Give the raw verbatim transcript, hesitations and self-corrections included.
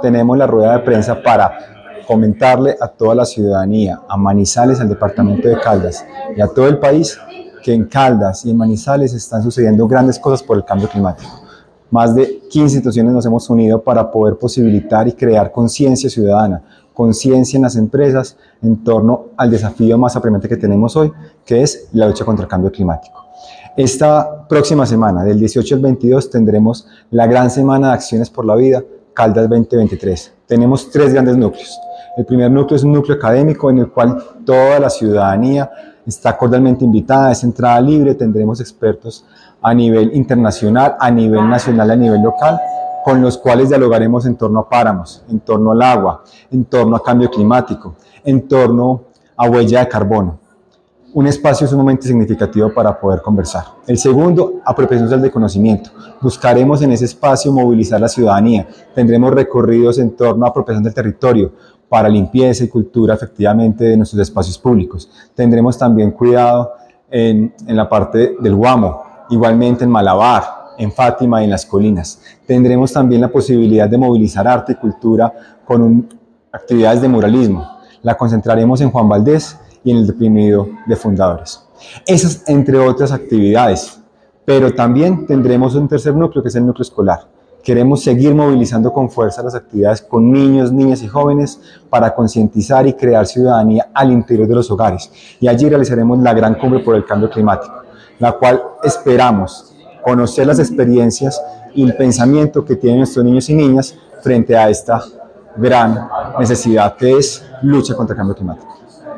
tenemos la rueda de prensa para comentarle a toda la ciudadanía, a Manizales, al departamento de Caldas y a todo el país, que en Caldas y en Manizales están sucediendo grandes cosas por el cambio climático. Más de quince instituciones nos hemos unido para poder posibilitar y crear conciencia ciudadana, conciencia en las empresas en torno al desafío más apremiante que tenemos hoy, que es la lucha contra el cambio climático. Esta próxima semana, del dieciocho al veintidós, tendremos la gran semana de acciones por la vida, Caldas veinte veintitrés. Tenemos tres grandes núcleos. El primer núcleo es un núcleo académico en el cual toda la ciudadanía está cordialmente invitada, es entrada libre, tendremos expertos a nivel internacional, a nivel nacional, a nivel local, con los cuales dialogaremos en torno a páramos, en torno al agua, en torno a cambio climático, en torno a huella de carbono. Un espacio sumamente significativo para poder conversar. El segundo, apropiación social de conocimiento. Buscaremos en ese espacio movilizar la ciudadanía. Tendremos recorridos en torno a apropiación del territorio para limpieza y cultura efectivamente de nuestros espacios públicos. Tendremos también cuidado en, en la parte del Guamo, igualmente en Malabar, en Fátima y en las colinas. Tendremos también la posibilidad de movilizar arte y cultura con un, actividades de muralismo. La concentraremos en Juan Valdés y en el deprimido de Fundadores. Esas entre otras actividades, pero también tendremos un tercer núcleo que es el núcleo escolar. Queremos seguir movilizando con fuerza las actividades con niños, niñas y jóvenes para concientizar y crear ciudadanía al interior de los hogares. Y allí realizaremos la gran cumbre por el cambio climático, la cual esperamos conocer las experiencias y el pensamiento que tienen nuestros niños y niñas frente a esta gran necesidad que es lucha contra el cambio climático.